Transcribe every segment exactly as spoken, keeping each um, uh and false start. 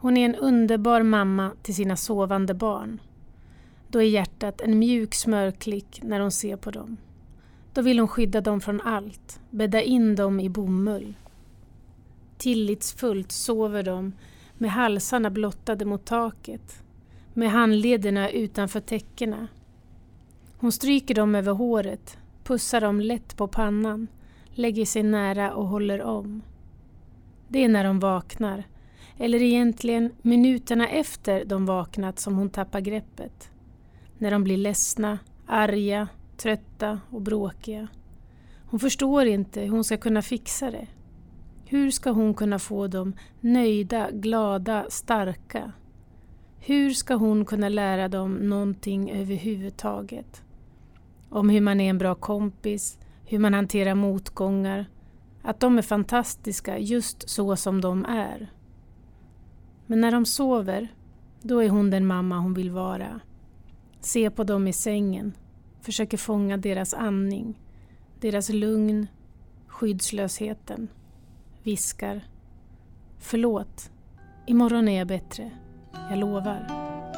Hon är en underbar mamma till sina sovande barn. Då är hjärtat en mjuk smörklick när hon ser på dem. Då vill hon skydda dem från allt, bädda in dem i bomull. Tillitsfullt sover de med halsarna blottade mot taket, med handlederna utanför täckena. Hon stryker dem över håret, pussar dem lätt på pannan, lägger sig nära och håller om. Det är när de vaknar, eller egentligen minuterna efter de vaknat som hon tappar greppet. När de blir ledsna, arga, trötta och bråkiga. Hon förstår inte hur hon ska kunna fixa det. Hur ska hon kunna få dem nöjda, glada, starka? Hur ska hon kunna lära dem någonting överhuvudtaget? Om hur man är en bra kompis, hur man hanterar motgångar. Att de är fantastiska just så som de är. Men när de sover, då är hon den mamma hon vill vara. Se på dem i sängen, försöker fånga deras andning, deras lugn, skyddslösheten. Viskar: förlåt, imorgon är jag bättre, jag lovar.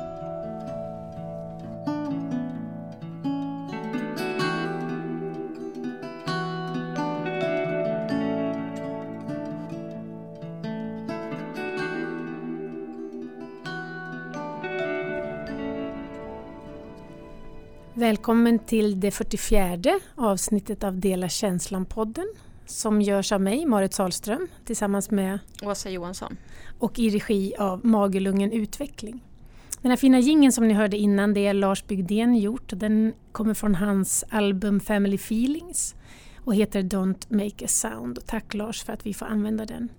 Välkommen till det fyrtiofjärde avsnittet av Dela känslan-podden som görs av mig, Marit Sahlström, tillsammans med Åsa Johansson och i regi av Magelungen Utveckling. Den här fina jingeln som ni hörde innan, det är Lars Bygdén gjort. Den kommer från hans album Family Feelings och heter Don't Make a Sound. Tack Lars för att vi får använda den.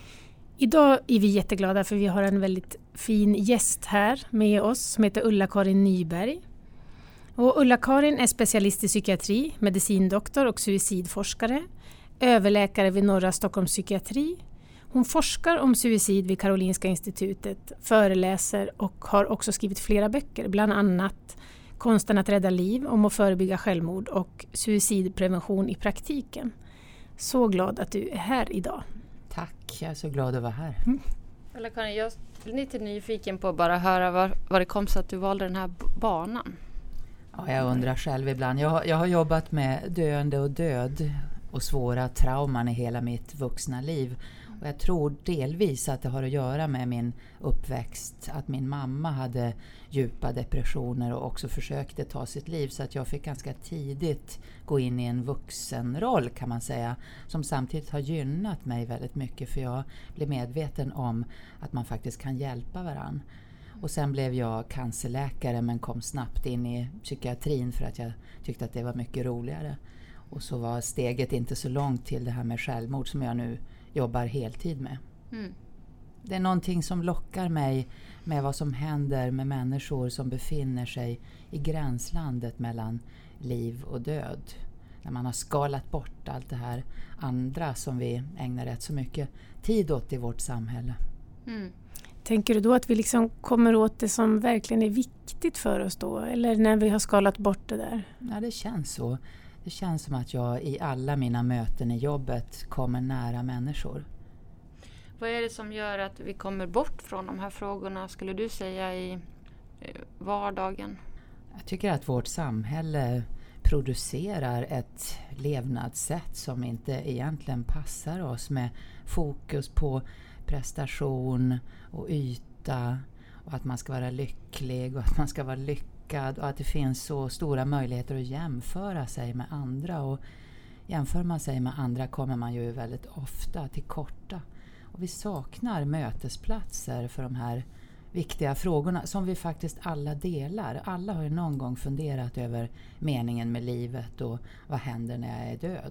Idag är vi jätteglada för vi har en väldigt fin gäst här med oss som heter Ulla-Karin Nyberg. Och Ulla-Karin är specialist i psykiatri, medicindoktor och suicidforskare, överläkare vid Norra Stockholms psykiatri. Hon forskar om suicid vid Karolinska institutet, föreläser och har också skrivit flera böcker, bland annat Konsten att rädda liv, om att förebygga självmord och suicidprevention i praktiken. Så glad att du är här idag. Tack, jag är så glad att vara här. Mm. Ulla-Karin, jag är lite nyfiken på att bara höra var, var det kom så att du valde den här b- banan. Ja, jag undrar själv ibland. Jag, jag har jobbat med döende och död och svåra trauman i hela mitt vuxna liv. Och jag tror delvis att det har att göra med min uppväxt. Att min mamma hade djupa depressioner och också försökte ta sitt liv. Så att jag fick ganska tidigt gå in i en vuxenroll kan man säga. Som samtidigt har gynnat mig väldigt mycket. För jag blev medveten om att man faktiskt kan hjälpa varann. Och sen blev jag cancerläkare men kom snabbt in i psykiatrin för att jag tyckte att det var mycket roligare. Och så var steget inte så långt till det här med självmord som jag nu jobbar heltid med. Mm. Det är någonting som lockar mig med vad som händer med människor som befinner sig i gränslandet mellan liv och död. När man har skalat bort allt det här andra som vi ägnar rätt så mycket tid åt i vårt samhälle. Mm. Tänker du då att vi liksom kommer åt det som verkligen är viktigt för oss då? Eller när vi har skalat bort det där? Ja, det känns så. Det känns som att jag i alla mina möten i jobbet kommer nära människor. Vad är det som gör att vi kommer bort från de här frågorna, skulle du säga, i vardagen? Jag tycker att vårt samhälle producerar ett levnadssätt som inte egentligen passar oss, med fokus på prestation och yta och att man ska vara lycklig och att man ska vara lyckad och att det finns så stora möjligheter att jämföra sig med andra, och jämför man sig med andra kommer man ju väldigt ofta till korta, och vi saknar mötesplatser för de här viktiga frågorna som vi faktiskt alla delar. Alla har ju någon gång funderat över meningen med livet och vad händer när jag är död.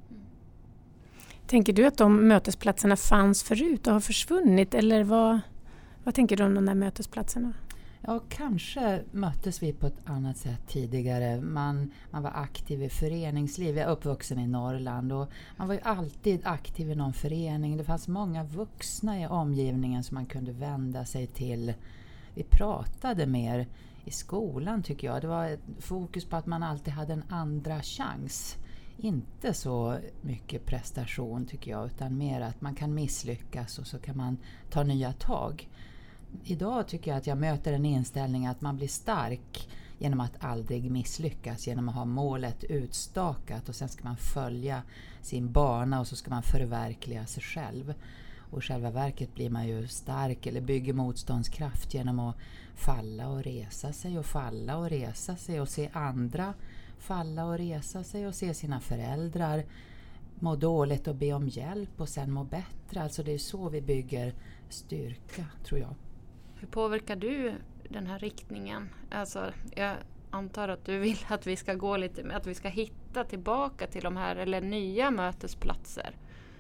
Tänker du att de mötesplatserna fanns förut och har försvunnit? Eller vad, vad tänker du om de där mötesplatserna? Ja, kanske möttes vi på ett annat sätt tidigare. Man, man var aktiv i föreningsliv. Jag är uppvuxen i Norrland och man var ju alltid aktiv i någon förening. Det fanns många vuxna i omgivningen som man kunde vända sig till. Vi pratade mer i skolan tycker jag. Det var ett fokus på att man alltid hade en andra chans. Inte så mycket prestation tycker jag, utan mer att man kan misslyckas och så kan man ta nya tag. idag tycker jag att jag möter en inställning att man blir stark genom att aldrig misslyckas, genom att ha målet utstakat och sen ska man följa sin bana och så ska man förverkliga sig själv. Och i själva verket blir man ju stark eller bygger motståndskraft genom att falla och resa sig och falla och resa sig och se andra falla och resa sig och se sina föräldrar må dåligt och be om hjälp och sen må bättre. Alltså det är så vi bygger styrka, tror jag. Hur påverkar du den här riktningen? Alltså, jag antar att du vill att vi ska gå lite med, att vi ska hitta tillbaka till de här eller nya mötesplatser.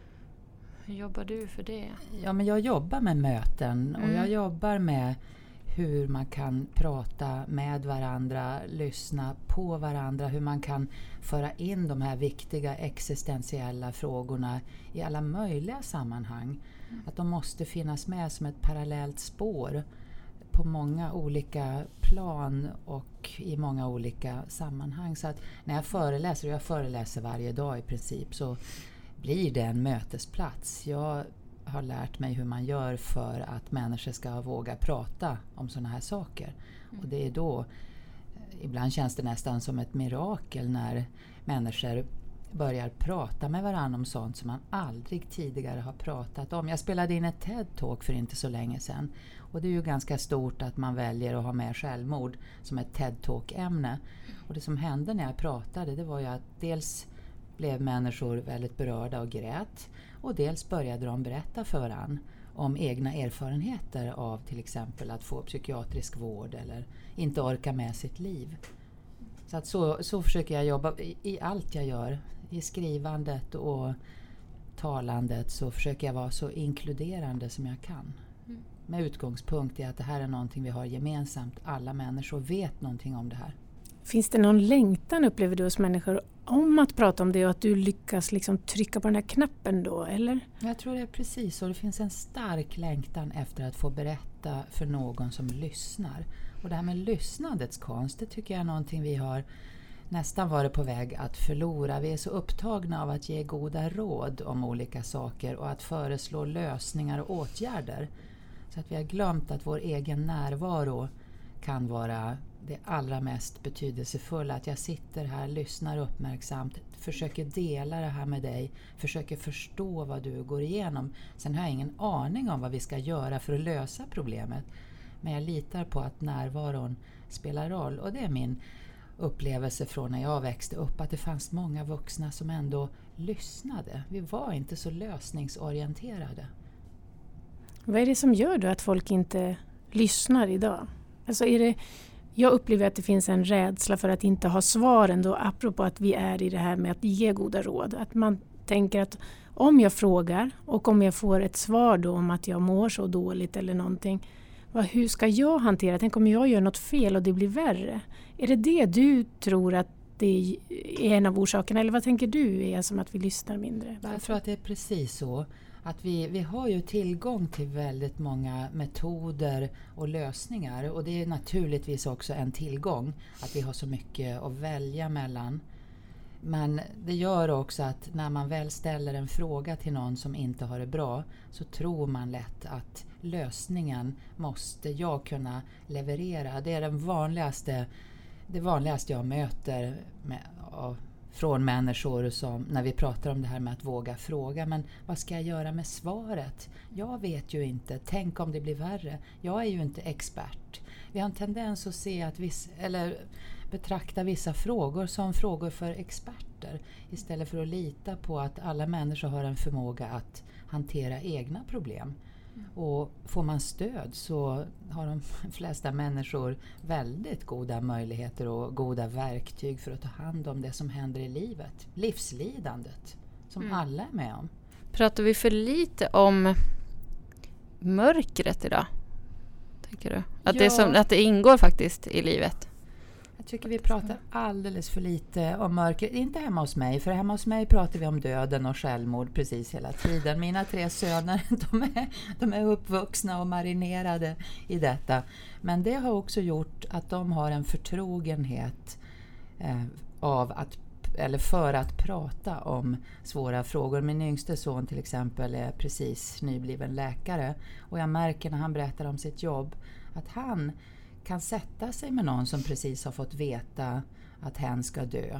Hur jobbar du för det? Ja, men jag jobbar med möten och Mm. jag jobbar med hur man kan prata med varandra, lyssna på varandra, hur man kan föra in de här viktiga existentiella frågorna i alla möjliga sammanhang. Mm. Att de måste finnas med som ett parallellt spår på många olika plan och i många olika sammanhang. Så att när jag föreläser, och jag föreläser varje dag i princip, så blir det en mötesplats. Jag har lärt mig hur man gör för att människor ska våga prata om sådana här saker. Mm. Och det är då, ibland känns det nästan som ett mirakel när människor börjar prata med varandra om sånt som man aldrig tidigare har pratat om. Jag spelade in ett TED-talk för inte så länge sedan. Och det är ju ganska stort att man väljer att ha med självmord som ett TED-talk-ämne. Och det som hände när jag pratade, det var ju att dels blev människor väldigt berörda och grät. Och dels började de berätta för varandra om egna erfarenheter av till exempel att få psykiatrisk vård eller inte orka med sitt liv. Så, att så, så försöker jag jobba i, i allt jag gör. I skrivandet och talandet så försöker jag vara så inkluderande som jag kan. Mm. Med utgångspunkt i att det här är någonting vi har gemensamt. Alla människor vet någonting om det här. Finns det någon längtan, upplever du, hos människor om att prata om det och att du lyckas liksom trycka på den här knappen då, eller? Jag tror det är precis så. Det finns en stark längtan efter att få berätta för någon som lyssnar. Och det här med lyssnandets konst, det tycker jag är någonting vi har nästan varit på väg att förlora. Vi är så upptagna av att ge goda råd om olika saker och att föreslå lösningar och åtgärder. Så att vi har glömt att vår egen närvaro kan vara det allra mest betydelsefulla. Att jag sitter här, lyssnar uppmärksamt, försöker dela det här med dig, försöker förstå vad du går igenom. Sen har jag ingen aning om vad vi ska göra för att lösa problemet. Men jag litar på att närvaron spelar roll. Och det är min upplevelse från när jag växte upp, att det fanns många vuxna som ändå lyssnade. Vi var inte så lösningsorienterade. Vad är det som gör då att folk inte lyssnar idag? Alltså är det, jag upplever att det finns en rädsla för att inte ha svaren då, apropå att vi är i det här med att ge goda råd. Att man tänker att om jag frågar och om jag får ett svar då om att jag mår så dåligt eller någonting, vad, hur ska jag hantera? Tänk om jag gör något fel och det blir värre. Är det det du tror att det är en av orsakerna? Eller vad tänker du är som att vi lyssnar mindre? Varför? Jag tror att det är precis så. Att vi, vi har ju tillgång till väldigt många metoder och lösningar. Och det är naturligtvis också en tillgång att vi har så mycket att välja mellan. Men det gör också att när man väl ställer en fråga till någon som inte har det bra, så tror man lätt att lösningen måste jag kunna leverera. Det är den vanligaste, det vanligaste jag möter med, av, från människor som, när vi pratar om det här med att våga fråga. Men vad ska jag göra med svaret? Jag vet ju inte. Tänk om det blir värre. Jag är ju inte expert. Vi har en tendens att se att viss, eller betrakta vissa frågor som frågor för experter istället för att lita på att alla människor har en förmåga att hantera egna problem. Mm. Och får man stöd så har de flesta människor väldigt goda möjligheter och goda verktyg för att ta hand om det som händer i livet. Livslidandet som mm. alla är med om. Pratar vi för lite om mörkret idag? Tänker du? Att, ja. det, är som, att det ingår faktiskt i livet? Jag tycker vi pratar alldeles för lite om mörker. Inte hemma hos mig, för hemma hos mig pratar vi om döden och självmord precis hela tiden. Mina tre söner, de är, de är uppvuxna och marinerade i detta. Men det har också gjort att de har en förtrogenhet eh, av att eller för att prata om svåra frågor. Min yngste son till exempel är precis nybliven läkare och jag märker när han berättar om sitt jobb att han kan sätta sig med någon som precis har fått veta att hen ska dö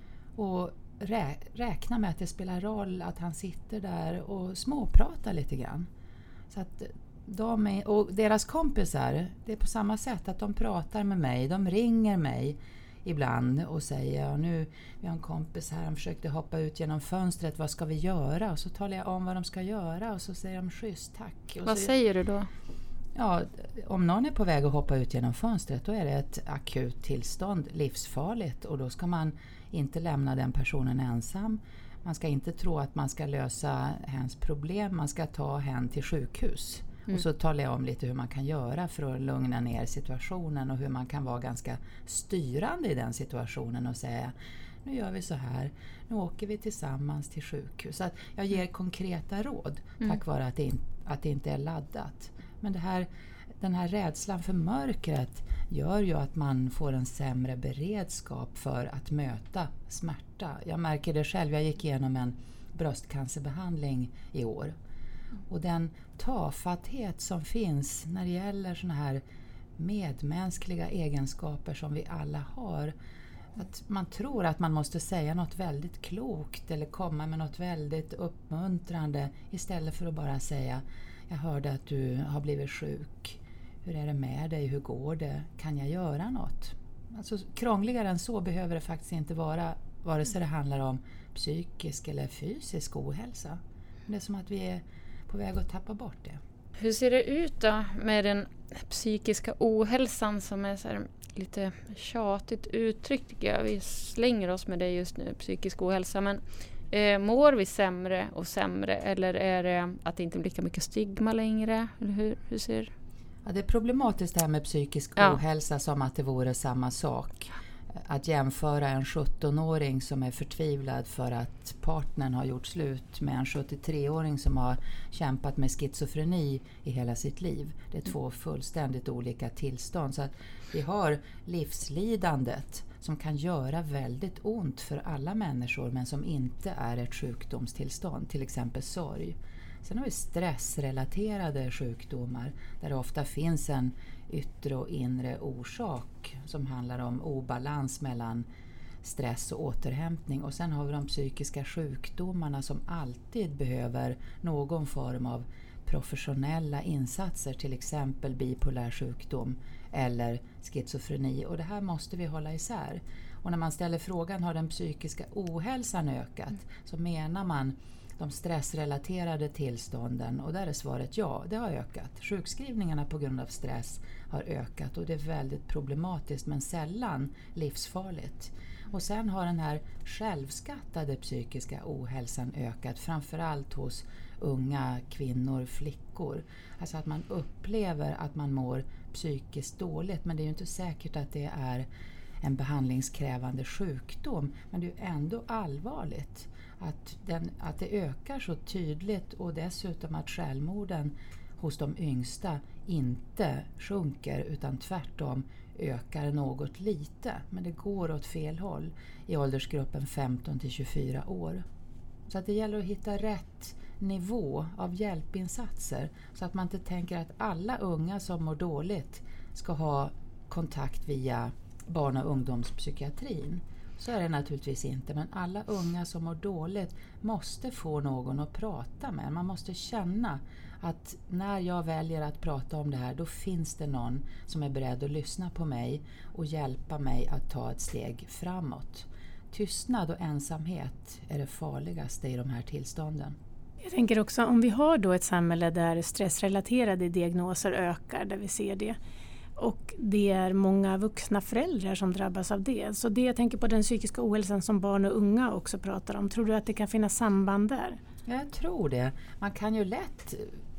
och rä- räkna med att det spelar roll att han sitter där och småpratar lite grann. Så att de är, och deras kompisar, det är på samma sätt att de pratar med mig, de ringer mig ibland och säger ja, nu vi har en kompis här, han försökte hoppa ut genom fönstret, vad ska vi göra? Och så talar jag om vad de ska göra och så säger de schysst tack. Och vad så, säger du då? Ja, om någon är på väg att hoppa ut genom fönstret då är det ett akut tillstånd, livsfarligt och då ska man inte lämna den personen ensam. Man ska inte tro att man ska lösa hens problem, man ska ta hen till sjukhus. Mm. Och så talar jag om lite hur man kan göra för att lugna ner situationen och hur man kan vara ganska styrande i den situationen och säga nu gör vi så här, nu åker vi tillsammans till sjukhus. Så att jag ger konkreta råd mm. tack vare att det, in, att det inte är laddat. Men det här, den här rädslan för mörkret gör ju att man får en sämre beredskap för att möta smärta. Jag märker det själv, jag gick igenom en bröstcancerbehandling i år. Och den tafatthet som finns när det gäller såna här medmänskliga egenskaper som vi alla har. Att man tror att man måste säga något väldigt klokt eller komma med något väldigt uppmuntrande istället för att bara säga jag hörde att du har blivit sjuk. Hur är det med dig? Hur går det? Kan jag göra något? Alltså, krångligare än så behöver det faktiskt inte vara, vare sig det handlar om psykisk eller fysisk ohälsa. Det är som att vi är på väg att tappa bort det. Hur ser det ut då med den psykiska ohälsan som är så här lite tjatigt uttryckt tycker jag. Vi slänger oss med det just nu, psykisk ohälsa. Men eh, mår vi sämre och sämre eller är det att det inte blir lika mycket stigma längre? Eller hur, hur ser ja, det är problematiskt det här med psykisk ja. ohälsa som att det vore samma sak. Att jämföra en sjuttonåring som är förtvivlad för att partnern har gjort slut med en sjuttiotre-åring som har kämpat med schizofreni i hela sitt liv. Det är två fullständigt olika tillstånd. Så att vi har livslidandet som kan göra väldigt ont för alla människor men som inte är ett sjukdomstillstånd, till exempel sorg. Sen har vi stressrelaterade sjukdomar där det ofta finns en yttre och inre orsak som handlar om obalans mellan stress och återhämtning. Och sen har vi de psykiska sjukdomarna som alltid behöver någon form av professionella insatser, till exempel bipolär sjukdom eller schizofreni. Och det här måste vi hålla isär. Och när man ställer frågan har den psykiska ohälsan ökat mm. så menar man de stressrelaterade tillstånden och där är svaret ja, det har ökat. Sjukskrivningarna på grund av stress har ökat och det är väldigt problematiskt men sällan livsfarligt. Och sen har den här självskattade psykiska ohälsan ökat framförallt hos unga kvinnor, flickor. Alltså att man upplever att man mår psykiskt dåligt men det är ju inte säkert att det är en behandlingskrävande sjukdom men det är ju ändå allvarligt. Att, den, att det ökar så tydligt och dessutom att självmorden hos de yngsta inte sjunker utan tvärtom ökar något lite. Men det går åt fel håll i åldersgruppen femton till tjugofyra år. Så att det gäller att hitta rätt nivå av hjälpinsatser så att man inte tänker att alla unga som mår dåligt ska ha kontakt via barn- och ungdomspsykiatrin. Så är det naturligtvis inte, men alla unga som mår dåligt måste få någon att prata med. Man måste känna att när jag väljer att prata om det här, då finns det någon som är beredd att lyssna på mig och hjälpa mig att ta ett steg framåt. Tystnad och ensamhet är det farligaste i de här tillstånden. Jag tänker också om vi har då ett samhälle där stressrelaterade diagnoser ökar, där vi ser det. Och det är många vuxna föräldrar som drabbas av det. Så det jag tänker på den psykiska ohälsan som barn och unga också pratar om. Tror du att det kan finnas samband där? Jag tror det. Man kan ju lätt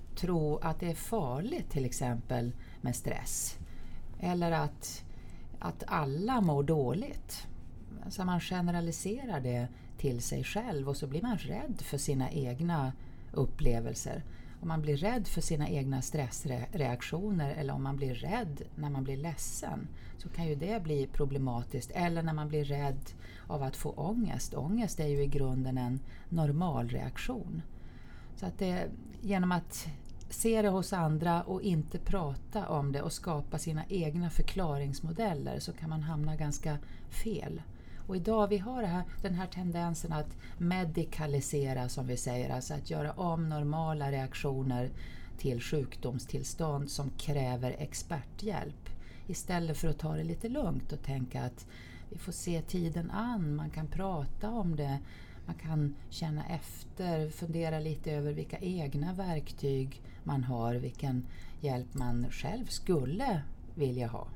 tro att det är farligt till exempel med stress. Eller att, att alla mår dåligt. Så man generaliserar det till sig själv och så blir man rädd för sina egna upplevelser. om man blir rädd för sina egna stressreaktioner eller om man blir rädd när man blir ledsen, så kan ju det bli problematiskt. Eller när man blir rädd av att få ångest. Ångest är ju i grunden en normal reaktion. Så att det, genom att se det hos andra och inte prata om det och skapa sina egna förklaringsmodeller, så kan man hamna ganska fel. Och idag vi har det här, den här tendensen att medikalisera, som vi säger, alltså att göra om normala reaktioner till sjukdomstillstånd som kräver experthjälp. Istället för att ta det lite lugnt och tänka att vi får se tiden an, man kan prata om det, man kan känna efter, fundera lite över vilka egna verktyg man har, vilken hjälp man själv skulle vilja ha.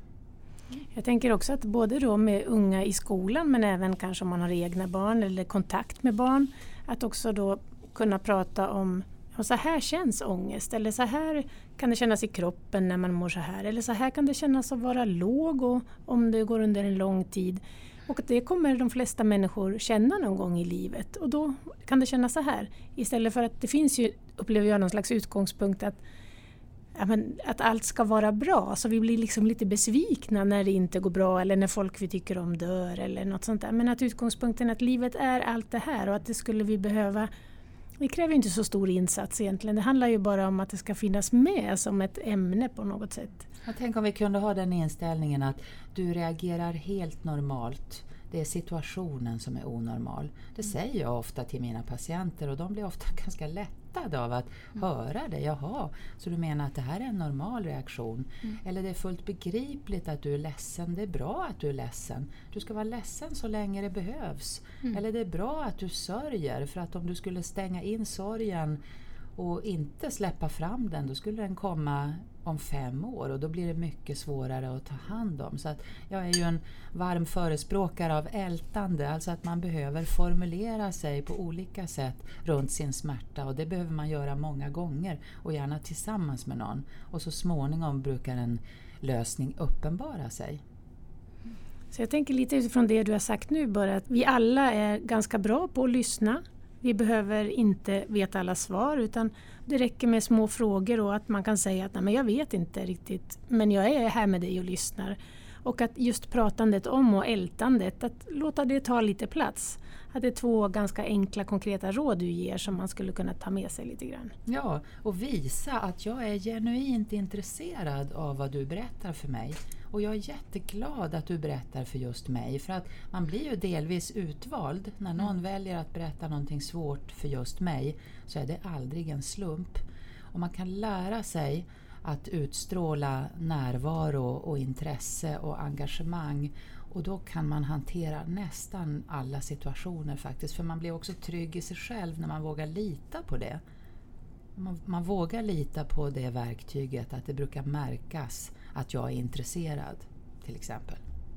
Jag tänker också att både då med unga i skolan, men även kanske om man har egna barn eller kontakt med barn, att också då kunna prata om ja, så här känns ångest, eller så här kan det kännas i kroppen när man mår så här, eller så här kan det kännas att vara låg och, om det går under en lång tid. Och det kommer de flesta människor känna någon gång i livet, och då kan det kännas så här. Istället för att det finns ju, upplever jag, någon slags utgångspunkt att Ja, men att allt ska vara bra, så vi blir liksom lite besvikna när det inte går bra eller när folk vi tycker om dör eller något sånt där. Men att utgångspunkten är att livet är allt det här, och att det skulle vi behöva, det kräver inte så stor insats egentligen. Det handlar ju bara om att det ska finnas med som ett ämne på något sätt. Jag tänker om vi kunde ha den inställningen att du reagerar helt normalt. Det är situationen som är onormal. Det säger jag ofta till mina patienter, och de blir ofta ganska lättade av att mm. höra det. Jaha, så du menar att det här är en normal reaktion? Mm. Eller det är fullt begripligt att du är ledsen. Det är bra att du är ledsen. Du ska vara ledsen så länge det behövs. Mm. Eller det är bra att du sörjer, för att om du skulle stänga in sorgen och inte släppa fram den, då skulle den komma om fem år, och då blir det mycket svårare att ta hand om. Så att jag är ju en varm förespråkare av ältande, alltså att man behöver formulera sig på olika sätt runt sin smärta, och det behöver man göra många gånger och gärna tillsammans med någon, och så småningom brukar en lösning uppenbara sig. Så jag tänker lite utifrån det du har sagt nu, bara att vi alla är ganska bra på att lyssna. Vi behöver inte veta alla svar, utan det räcker med små frågor och att man kan säga att nej, men jag vet inte riktigt, men jag är här med dig och lyssnar. Och att just pratandet om och ältandet, att låta det ta lite plats. Att det är två ganska enkla konkreta råd du ger som man skulle kunna ta med sig lite grann. Ja, och visa att jag är genuint intresserad av vad du berättar för mig. Och jag är jätteglad att du berättar för just mig, för att man blir ju delvis utvald. När någon mm. väljer att berätta någonting svårt för just mig, så är det aldrig en slump. Och man kan lära sig att utstråla närvaro och intresse och engagemang, och då kan man hantera nästan alla situationer faktiskt, för man blir också trygg i sig själv när man vågar lita på det. Man, man vågar lita på det verktyget, att det brukar märkas att jag är intresserad, till exempel.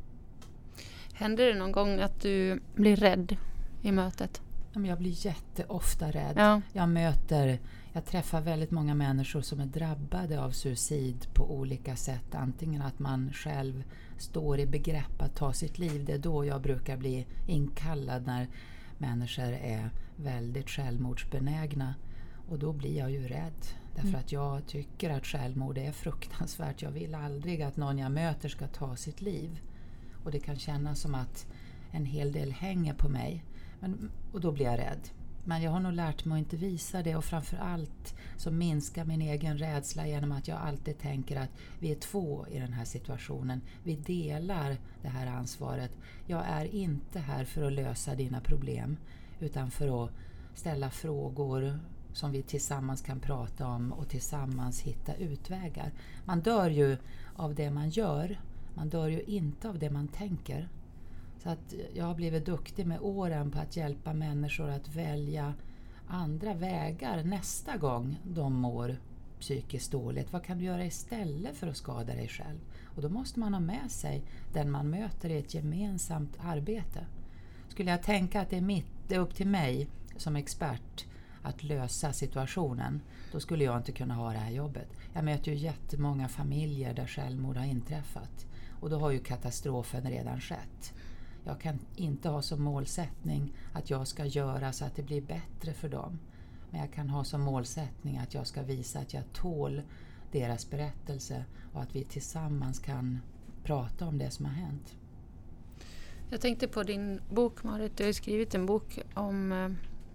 Händer det någon gång att du blir rädd i mötet? Jag blir jätteofta rädd. Ja. Jag möter, jag träffar väldigt många människor som är drabbade av suicid på olika sätt. Antingen att man själv står i begrepp att ta sitt liv. Det är då jag brukar bli inkallad, när människor är väldigt självmordsbenägna. Och då blir jag ju rädd. Därför mm. att jag tycker att självmord är fruktansvärt. Jag vill aldrig att någon jag möter ska ta sitt liv. Och det kan kännas som att en hel del hänger på mig. Men, och då blir jag rädd. Men jag har nog lärt mig att inte visa det, och framförallt så minskar min egen rädsla genom att jag alltid tänker att vi är två i den här situationen. Vi delar det här ansvaret. Jag är inte här för att lösa dina problem, utan för att ställa frågor som vi tillsammans kan prata om och tillsammans hitta utvägar. Man dör ju av det man gör. Man dör ju inte av det man tänker. Så att jag har blivit duktig med åren på att hjälpa människor att välja andra vägar nästa gång de mår psykiskt dåligt. Vad kan du göra istället för att skada dig själv? Och då måste man ha med sig den man möter i ett gemensamt arbete. Skulle jag tänka att det är, mitt, det är upp till mig som expert att lösa situationen, då skulle jag inte kunna ha det här jobbet. Jag möter ju jättemånga familjer där självmord har inträffat, och då har ju katastrofen redan skett. Jag kan inte ha som målsättning att jag ska göra så att det blir bättre för dem. Men jag kan ha som målsättning att jag ska visa att jag tål deras berättelse och att vi tillsammans kan prata om det som har hänt. Jag tänkte på din bok, Marit. Du har skrivit en bok om eh,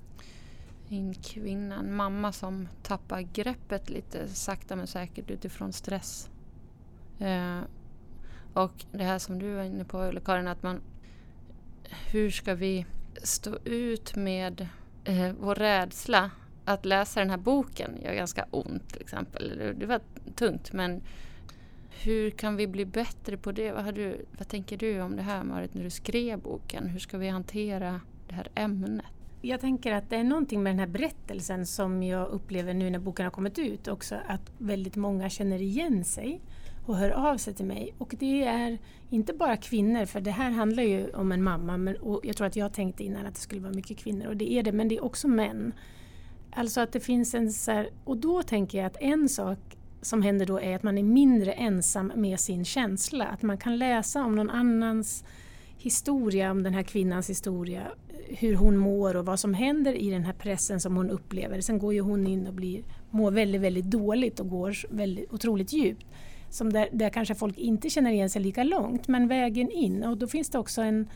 en kvinna, en mamma som tappar greppet lite sakta men säkert utifrån stress. Eh, och det här som du var inne på, eller Karin, att man, hur ska vi stå ut med eh, vår rädsla att läsa den här boken? Gör ganska ont till exempel. Det, det var tungt, men hur kan vi bli bättre på det? Vad, har du, vad tänker du om det här, Marit, när du skrev boken? Hur ska vi hantera det här ämnet? Jag tänker att det är någonting med den här berättelsen som jag upplever nu när boken har kommit ut också, att väldigt många känner igen sig och hör av sig till mig. Och det är inte bara kvinnor, för det här handlar ju om en mamma, men, och jag tror att jag tänkte innan att det skulle vara mycket kvinnor, och det är det, men det är också män. Alltså att det finns en så här, och då tänker jag att en sak som händer då är att man är mindre ensam med sin känsla. Att man kan läsa om någon annans historia, om den här kvinnans historia, hur hon mår och vad som händer i den här pressen som hon upplever. Sen går ju hon in och blir, mår väldigt, väldigt dåligt och går väldigt, otroligt djupt. Som där, där kanske folk inte känner igen sig lika långt, men vägen in. Och då finns det också en,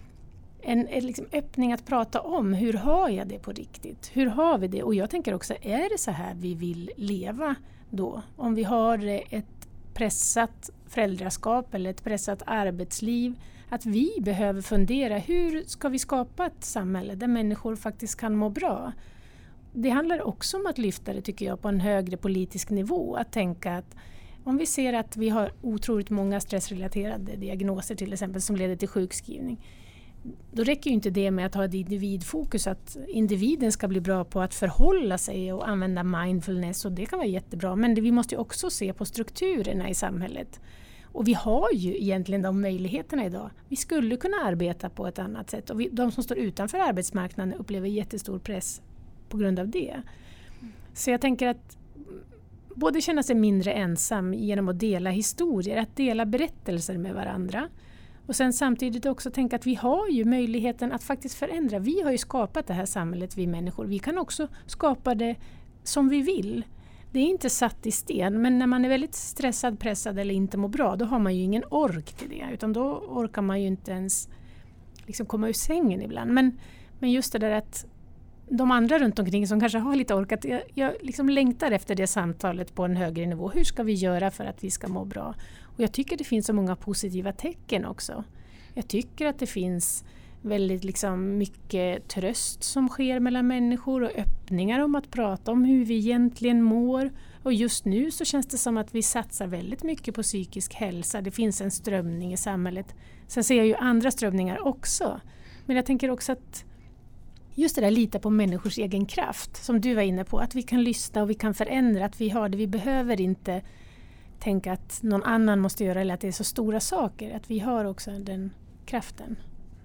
en, en liksom öppning att prata om, hur har jag det på riktigt? Hur har vi det? Och jag tänker också, är det så här vi vill leva då? Om vi har ett pressat föräldraskap eller ett pressat arbetsliv, att vi behöver fundera, hur ska vi skapa ett samhälle där människor faktiskt kan må bra? Det handlar också om att lyfta det, tycker jag, på en högre politisk nivå. Att tänka att om vi ser att vi har otroligt många stressrelaterade diagnoser till exempel som leder till sjukskrivning, då räcker ju inte det med att ha ett individfokus, att individen ska bli bra på att förhålla sig och använda mindfulness, och det kan vara jättebra, men det, vi måste ju också se på strukturerna i samhället. Och vi har ju egentligen de möjligheterna idag. Vi skulle kunna arbeta på ett annat sätt, och vi, de som står utanför arbetsmarknaden upplever jättestor press på grund av det. Så jag tänker att både känna sig mindre ensam genom att dela historier, att dela berättelser med varandra. Och sen samtidigt också tänka att vi har ju möjligheten att faktiskt förändra. Vi har ju skapat det här samhället, vi människor. Vi kan också skapa det som vi vill. Det är inte satt i sten, men när man är väldigt stressad, pressad eller inte mår bra, då har man ju ingen ork till det. Utan då orkar man ju inte ens liksom komma ur sängen ibland. Men, men just det där att de andra runt omkring som kanske har lite ork, att jag, jag liksom längtar efter det samtalet på en högre nivå. Hur ska vi göra för att vi ska må bra? Och jag tycker det finns så många positiva tecken också. Jag tycker att det finns väldigt liksom mycket tröst som sker mellan människor och öppningar om att prata om hur vi egentligen mår. Och just nu så känns det som att vi satsar väldigt mycket på psykisk hälsa. Det finns en strömning i samhället. Sen ser jag ju andra strömningar också. Men jag tänker också att just det där, lita på människors egen kraft som du var inne på. Att vi kan lyssna och vi kan förändra, att vi har det. Vi behöver inte tänka att någon annan måste göra eller att det är så stora saker. Att vi har också den kraften.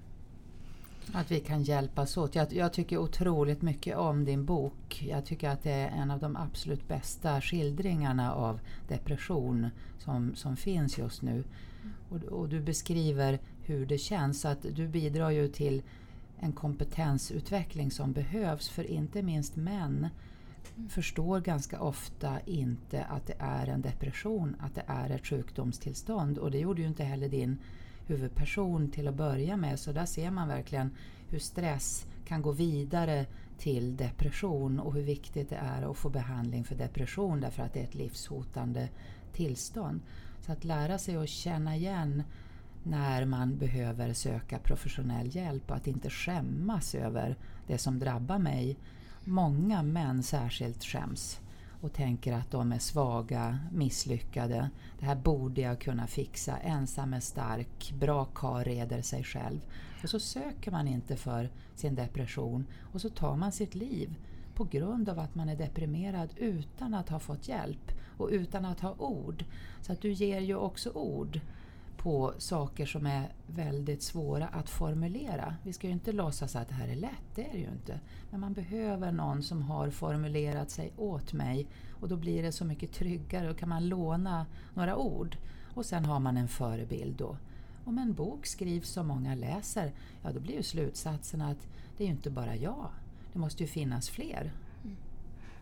Att vi kan hjälpas åt. Jag, jag tycker otroligt mycket om din bok. Jag tycker att det är en av de absolut bästa skildringarna av depression som, som finns just nu. Och, och du beskriver hur det känns. Att du bidrar ju till en kompetensutveckling som behövs, för inte minst män förstår ganska ofta inte att det är en depression, att det är ett sjukdomstillstånd, och det gjorde ju inte heller din huvudperson till att börja med. Så där ser man verkligen hur stress kan gå vidare till depression och hur viktigt det är att få behandling för depression, därför att det är ett livshotande tillstånd. Så att lära sig att känna igen när man behöver söka professionell hjälp och att inte skämmas över det som drabbar mig. Många män särskilt skäms och tänker att de är svaga, misslyckade. Det här borde jag kunna fixa. Ensam är stark, bra karl reder sig själv. Och så söker man inte för sin depression och så tar man sitt liv på grund av att man är deprimerad utan att ha fått hjälp och utan att ha ord. Så att du ger ju också ord på saker som är väldigt svåra att formulera. Vi ska ju inte låtsas att det här är lätt, det är det ju inte. Men man behöver någon som har formulerat sig åt mig, och då blir det så mycket tryggare, och kan man låna några ord. Och sen har man en förebild då. Om en bok skrivs som många läser, ja då blir ju slutsatsen att det är ju inte bara jag. Det måste ju finnas fler.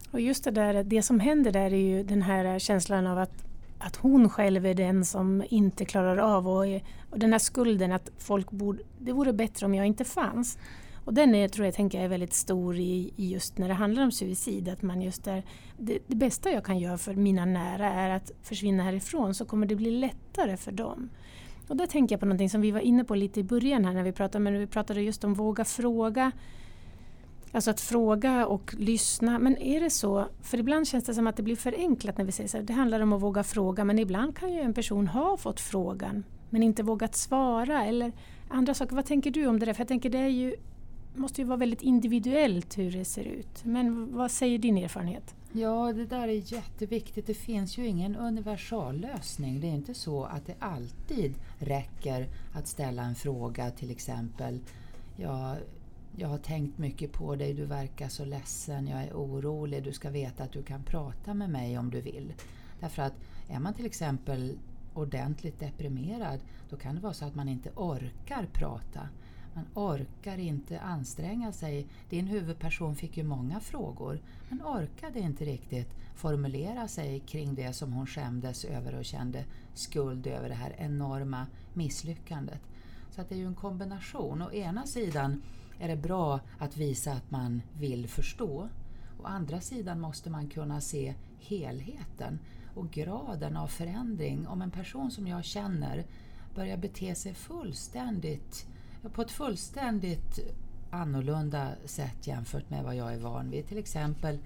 Och just det där, det som händer där är ju den här känslan av att, att hon själv är den som inte klarar av och, och den här skulden att folk borde, det vore bättre om jag inte fanns. Och den är, tror jag tänker är väldigt stor i, i just när det handlar om suicid, att man just är, det, det bästa jag kan göra för mina nära är att försvinna härifrån, så kommer det bli lättare för dem. Och där tänker jag på någonting som vi var inne på lite i början här när vi pratade, men vi pratade just om våga fråga. Alltså att fråga och lyssna. Men är det så, för ibland känns det som att det blir förenklat när vi säger så här, det handlar om att våga fråga, men ibland kan ju en person ha fått frågan men inte vågat svara eller andra saker. Vad tänker du om det där? För jag tänker det är ju, måste ju vara väldigt individuellt hur det ser ut. Men vad säger din erfarenhet? Ja, det där är jätteviktigt. Det finns ju ingen universal lösning. Det är inte så att det alltid räcker att ställa en fråga, till exempel. Ja, jag har tänkt mycket på dig, du verkar så ledsen, jag är orolig, du ska veta att du kan prata med mig om du vill. Därför att är man till exempel ordentligt deprimerad, då kan det vara så att man inte orkar prata. Man orkar inte anstränga sig. Din huvudperson fick ju många frågor, men orkade inte riktigt formulera sig kring det som hon skämdes över och kände skuld över det här enorma misslyckandet. Så att det är ju en kombination. Å ena sidan är det bra att visa att man vill förstå. Å andra sidan måste man kunna se helheten och graden av förändring. Om en person som jag känner börjar bete sig fullständigt, på ett fullständigt annorlunda sätt jämfört med vad jag är van vid. Till exempel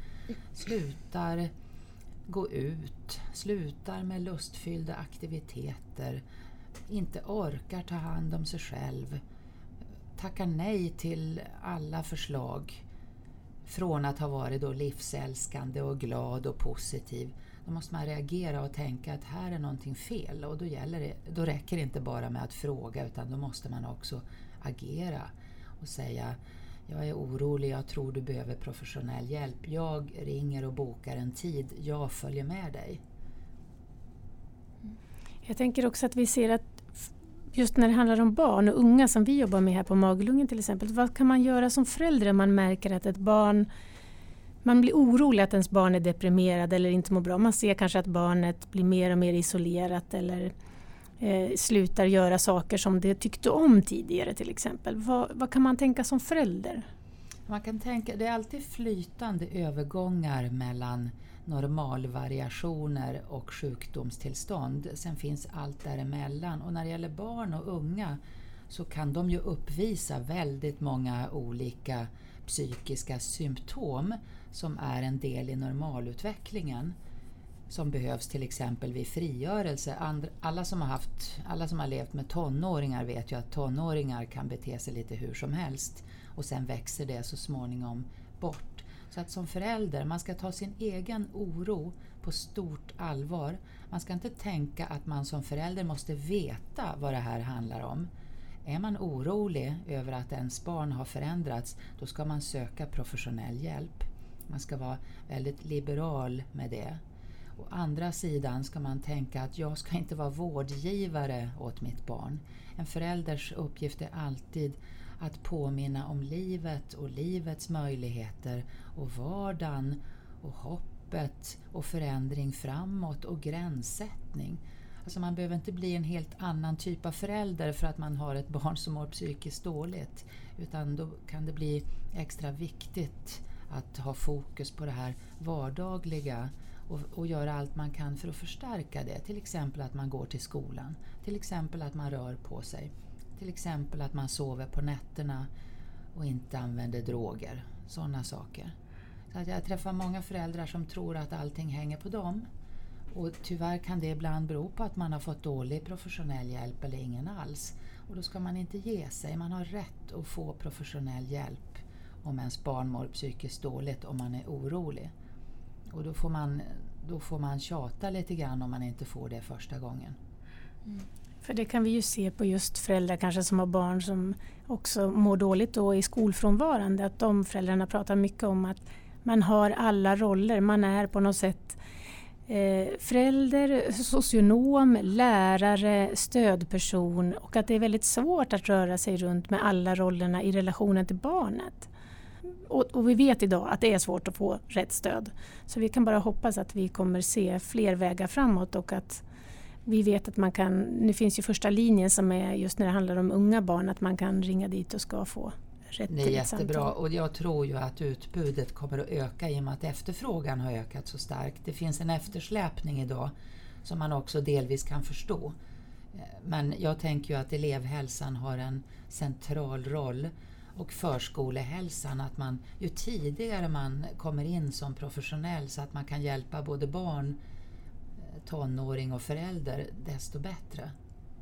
slutar gå ut, slutar med lustfyllda aktiviteter, inte orkar ta hand om sig själv, tackar nej till alla förslag från att ha varit då livsälskande och glad och positiv. Då måste man reagera och tänka att här är någonting fel, och då, gäller det, då räcker det inte bara med att fråga, utan då måste man också agera och säga: jag är orolig, jag tror du behöver professionell hjälp, jag ringer och bokar en tid, jag följer med dig. Jag tänker också att vi ser att just när det handlar om barn och unga som vi jobbar med här på Maglungen till exempel, vad kan man göra som förälder om man märker att ett barn, man blir orolig att ens barn är deprimerad eller inte mår bra. Man ser kanske att barnet blir mer och mer isolerat eller eh, slutar göra saker som det tyckte om tidigare till exempel. Vad, vad kan man tänka som förälder? Man kan tänka, det är alltid flytande övergångar mellan normalvariationer och sjukdomstillstånd. Sen finns allt däremellan. Och när det gäller barn och unga så kan de ju uppvisa väldigt många olika psykiska symptom som är en del i normalutvecklingen, som behövs till exempel vid frigörelse. Alla som har haft, alla som har levt med tonåringar vet ju att tonåringar kan bete sig lite hur som helst, och sen växer det så småningom bort. Så att som förälder, man ska ta sin egen oro på stort allvar. Man ska inte tänka att man som förälder måste veta vad det här handlar om. Är man orolig över att ens barn har förändrats, då ska man söka professionell hjälp. Man ska vara väldigt liberal med det. Å andra sidan ska man tänka att jag ska inte vara vårdgivare åt mitt barn. En förälders uppgift är alltid att påminna om livet och livets möjligheter och vardagen och hoppet och förändring framåt och gränssättning. Alltså man behöver inte bli en helt annan typ av förälder för att man har ett barn som mår psykiskt dåligt, utan då kan det bli extra viktigt att ha fokus på det här vardagliga och, och göra allt man kan för att förstärka det. Till exempel att man går till skolan, till exempel att man rör på sig, till exempel att man sover på nätterna och inte använder droger, sådana saker. Så att jag träffar många föräldrar som tror att allting hänger på dem. Och tyvärr kan det ibland bero på att man har fått dålig professionell hjälp eller ingen alls. Och då ska man inte ge sig. Man har rätt att få professionell hjälp om ens barn mår psykiskt dåligt, om man är orolig. Och då får man, då får man tjata lite grann om man inte får det första gången. Mm. För det kan vi ju se på just föräldrar kanske som har barn som också mår dåligt och är skolfrånvarande. Att de föräldrarna pratar mycket om att man har alla roller. Man är på något sätt eh, förälder, socionom, lärare, stödperson. Och att det är väldigt svårt att röra sig runt med alla rollerna i relationen till barnet. och, och vi vet idag att det är svårt att få rätt stöd. Så vi kan bara hoppas att vi kommer se fler vägar framåt och att vi vet att man kan, nu finns ju första linjen som är just när det handlar om unga barn, att man kan ringa dit och ska få rätt. Det är jättebra och jag tror ju att utbudet kommer att öka i och med att efterfrågan har ökat så starkt. Det finns en eftersläpning idag som man också delvis kan förstå. Men jag tänker ju att elevhälsan har en central roll och förskolehälsan, att man ju tidigare man kommer in som professionell så att man kan hjälpa både barn, tonåring och förälder, desto bättre.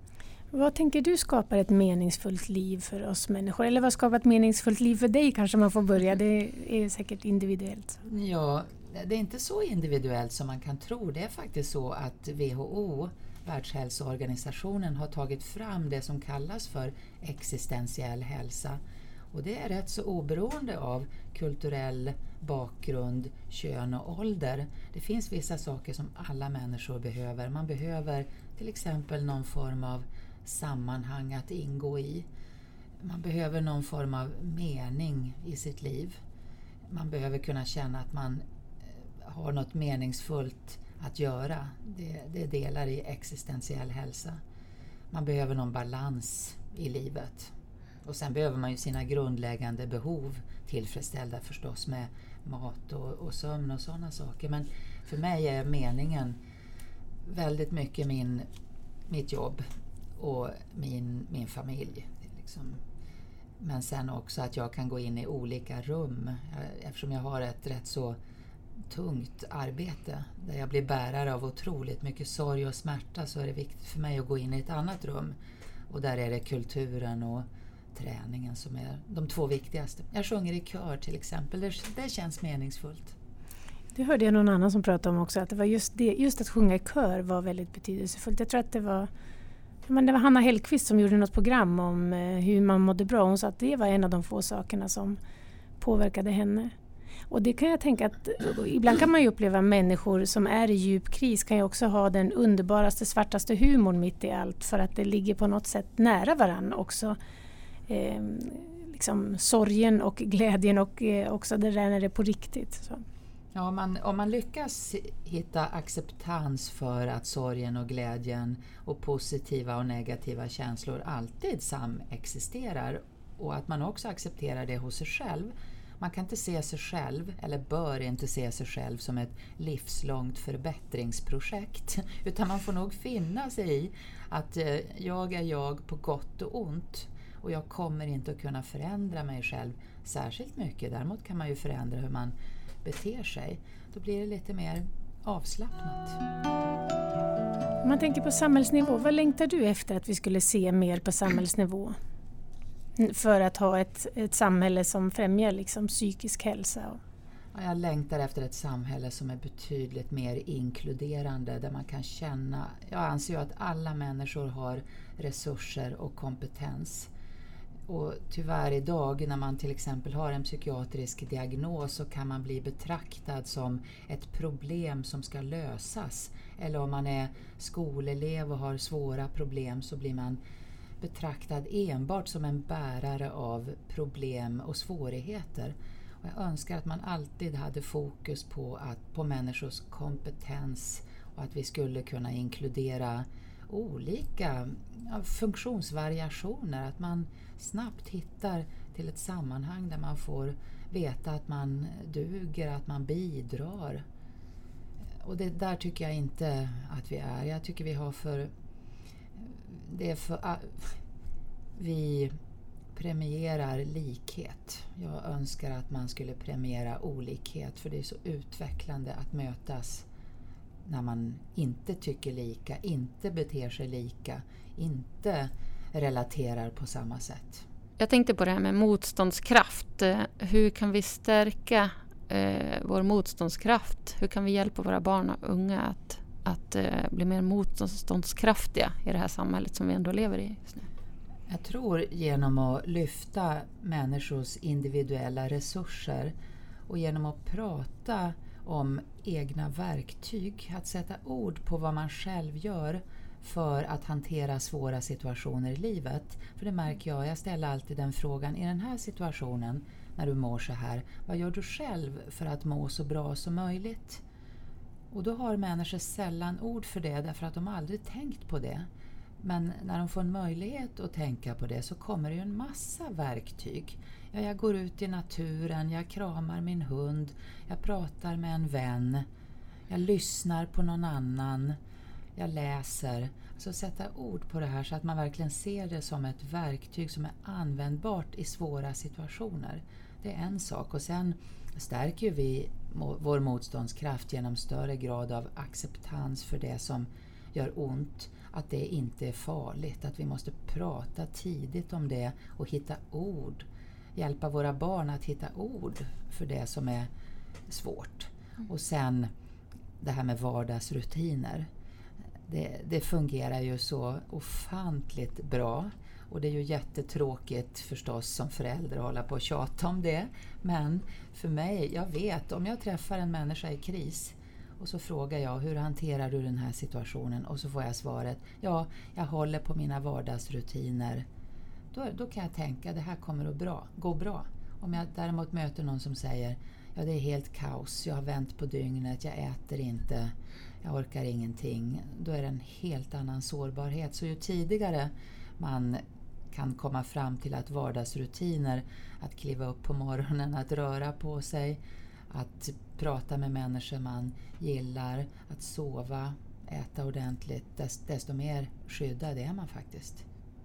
Vad tänker du skapar ett meningsfullt liv för oss människor? Eller vad skapar ett meningsfullt liv för dig kanske man får börja? Det är säkert individuellt. Ja, det är inte så individuellt som man kan tro. Det är faktiskt så att W H O, Världshälsoorganisationen, har tagit fram det som kallas för existentiell hälsa. Och det är rätt så oberoende av kulturell bakgrund, kön och ålder. Det finns vissa saker som alla människor behöver. Man behöver till exempel någon form av sammanhang att ingå i. Man behöver någon form av mening i sitt liv. Man behöver kunna känna att man har något meningsfullt att göra. Det, det delar i existentiell hälsa. Man behöver någon balans i livet. Och sen behöver man ju sina grundläggande behov tillfredsställda förstås med mat och, och sömn och sådana saker. Men för mig är meningen väldigt mycket min, mitt jobb och min, min familj. Liksom. Men sen också att jag kan gå in i olika rum. Eftersom jag har ett rätt så tungt arbete där jag blir bärare av otroligt mycket sorg och smärta, så är det viktigt för mig att gå in i ett annat rum. Och där är det kulturen och träningen som är de två viktigaste. Jag sjunger i kör till exempel. Det, det känns meningsfullt. Det hörde jag någon annan som pratade om också, att det var just det, just att sjunga i kör var väldigt betydelsefullt. Jag tror att det var, men det var Hanna Hellqvist som gjorde något program om hur man mådde bra. Hon sa att det var en av de få sakerna som påverkade henne. Och det kan jag tänka att ibland kan man ju uppleva människor som är i djup kris kan ju också ha den underbaraste, svartaste humorn mitt i allt, för att det ligger på något sätt nära varann också. Eh, liksom sorgen och glädjen och eh, också det där när det är på riktigt. Så. Ja, om man, om man lyckas hitta acceptans för att sorgen och glädjen och positiva och negativa känslor alltid samexisterar, och att man också accepterar det hos sig själv. Man kan inte se sig själv, eller bör inte se sig själv som ett livslångt förbättringsprojekt, utan man får nog finna sig i att eh, jag är jag på gott och ont, och jag kommer inte att kunna förändra mig själv särskilt mycket. Däremot kan man ju förändra hur man beter sig. Då blir det lite mer avslappnat. Om man tänker på samhällsnivå, vad längtar du efter att vi skulle se mer på samhällsnivå? För att ha ett, ett samhälle som främjar liksom psykisk hälsa. Ja, jag längtar efter ett samhälle som är betydligt mer inkluderande, där man kan känna, jag anser ju att alla människor har resurser och kompetens. Och tyvärr idag när man till exempel har en psykiatrisk diagnos, så kan man bli betraktad som ett problem som ska lösas. Eller om man är skolelev och har svåra problem, så blir man betraktad enbart som en bärare av problem och svårigheter. Och jag önskar att man alltid hade fokus på, att, på människors kompetens, och att vi skulle kunna inkludera olika ja, funktionsvariationer. Att man snabbt hittar till ett sammanhang där man får veta att man duger, att man bidrar. Och det där tycker jag inte att vi är. Jag tycker vi har för Det är för, vi premierar likhet. Jag önskar att man skulle premiera olikhet, för det är så utvecklande att mötas när man inte tycker lika, inte beter sig lika, inte relaterar på samma sätt. Jag tänkte på det här med motståndskraft. Hur kan vi stärka eh, vår motståndskraft? Hur kan vi hjälpa våra barn och unga att att eh, bli mer motståndskraftiga i det här samhället som vi ändå lever i just nu? Jag tror genom att lyfta människors individuella resurser och genom att prata om egna verktyg, att sätta ord på vad man själv gör för att hantera svåra situationer i livet. För det märker jag, jag ställer alltid den frågan, i den här situationen, när du mår så här. Vad gör du själv för att må så bra som möjligt? Och då har människor sällan ord för det därför att de aldrig tänkt på det. Men när de får en möjlighet att tänka på det så kommer det ju en massa verktyg. Ja, jag går ut i naturen, jag kramar min hund, jag pratar med en vän, jag lyssnar på någon annan, jag läser. Så sätta ord på det här så att man verkligen ser det som ett verktyg som är användbart i svåra situationer. Det är en sak, och sen stärker vi vår motståndskraft genom större grad av acceptans för det som gör ont. Att det inte är farligt, att vi måste prata tidigt om det och hitta ord. Hjälpa våra barn att hitta ord för det som är svårt. Mm. Och sen det här med vardagsrutiner. Det, det fungerar ju så ofantligt bra. Och det är ju jättetråkigt förstås som förälder att hålla på och tjata om det. Men för mig, jag vet, om jag träffar en människa i kris och så frågar jag, hur hanterar du den här situationen? Och så får jag svaret, ja, jag håller på mina vardagsrutiner. Då, då kan jag tänka, det här kommer att bra, gå bra. Om jag däremot möter någon som säger, ja det är helt kaos, jag har vänt på dygnet, jag äter inte, jag orkar ingenting. Då är det en helt annan sårbarhet. Så ju tidigare man kan komma fram till att vardagsrutiner, att kliva upp på morgonen, att röra på sig, att prata med människor man gillar, att sova, äta ordentligt, desto mer skyddad är man faktiskt.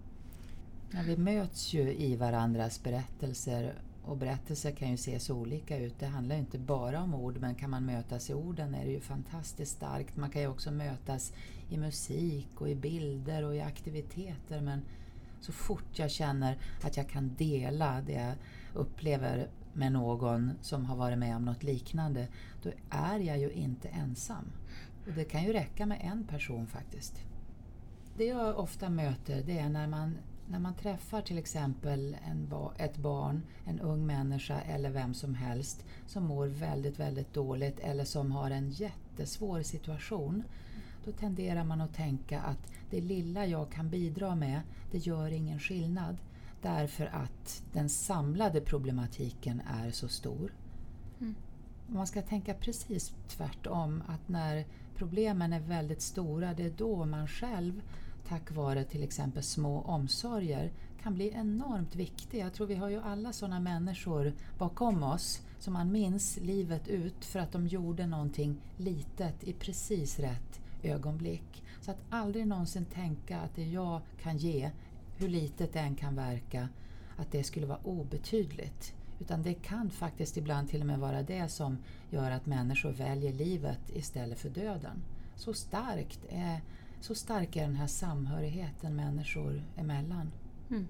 Ja, vi möts ju i varandras berättelser, och berättelser kan ju se så olika ut. Det handlar ju inte bara om ord, men kan man mötas i orden är det ju fantastiskt starkt. Man kan ju också mötas i musik och i bilder och i aktiviteter, men så fort jag känner att jag kan dela det jag upplever med någon som har varit med om något liknande, då är jag ju inte ensam. Och det kan ju räcka med en person faktiskt. Det jag ofta möter, det är när man, när man träffar till exempel en, ett barn, en ung människa eller vem som helst som mår väldigt, väldigt dåligt eller som har en jättesvår situation. Då tenderar man att tänka att det lilla jag kan bidra med, det gör ingen skillnad. Därför att den samlade problematiken är så stor. Mm. Man ska tänka precis tvärtom, att när problemen är väldigt stora, det är då man själv, tack vare till exempel små omsorger, kan bli enormt viktig. Jag tror vi har ju alla sådana människor bakom oss som man minns livet ut för att de gjorde någonting litet i precis rätt ögonblick. Så att aldrig någonsin tänka att det jag kan ge, hur litet det än kan verka, att det skulle vara obetydligt. Utan det kan faktiskt ibland till och med vara det som gör att människor väljer livet istället för döden. Så starkt är, så stark är den här samhörigheten människor emellan. Mm.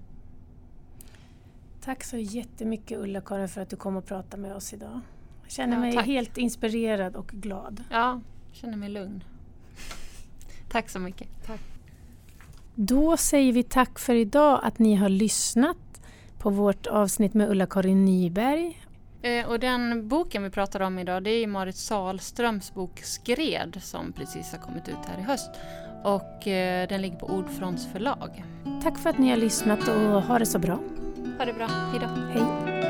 Tack så jättemycket Ulla-Karin för att du kom och pratade med oss idag. Jag känner ja, mig tack. helt inspirerad och glad. Ja, jag känner mig lugn. Tack så mycket. Tack. Då säger vi tack för idag att ni har lyssnat på vårt avsnitt med Ulla-Karin Nyberg. Eh, och den boken vi pratar om idag, det är Marit Sahlströms bok Skred som precis har kommit ut här i höst. Och eh, den ligger på Ordfronts förlag. Tack för att ni har lyssnat och ha det så bra. Ha det bra. Hej då. Hej.